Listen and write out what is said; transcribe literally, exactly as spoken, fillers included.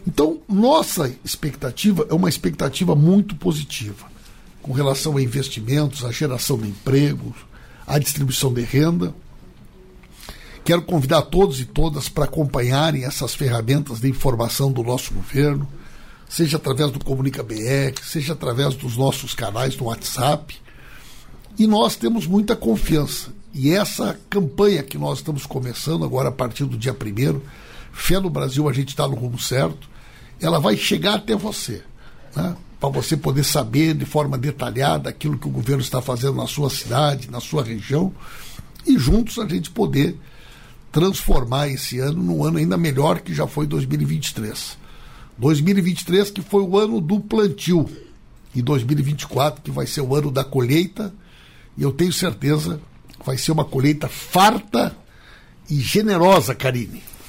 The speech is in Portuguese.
Então, nossa expectativa é uma expectativa muito positiva com relação a investimentos, a geração de empregos, a distribuição de renda. Quero convidar todos e todas para acompanharem essas ferramentas de informação do nosso governo, seja através do Comunica B R, seja através dos nossos canais no WhatsApp. E nós temos muita confiança. E essa campanha que nós estamos começando agora a partir do dia primeiro, Fé no Brasil, a gente está no rumo certo, ela vai chegar até você, né? Para você poder saber de forma detalhada aquilo que o governo está fazendo na sua cidade, na sua região, e juntos a gente poder transformar esse ano num ano ainda melhor que já foi dois mil e vinte e três. dois mil e vinte e três que foi o ano do plantio, e dois mil e vinte e quatro que vai ser o ano da colheita, e eu tenho certeza que vai ser uma colheita farta e generosa, Karine.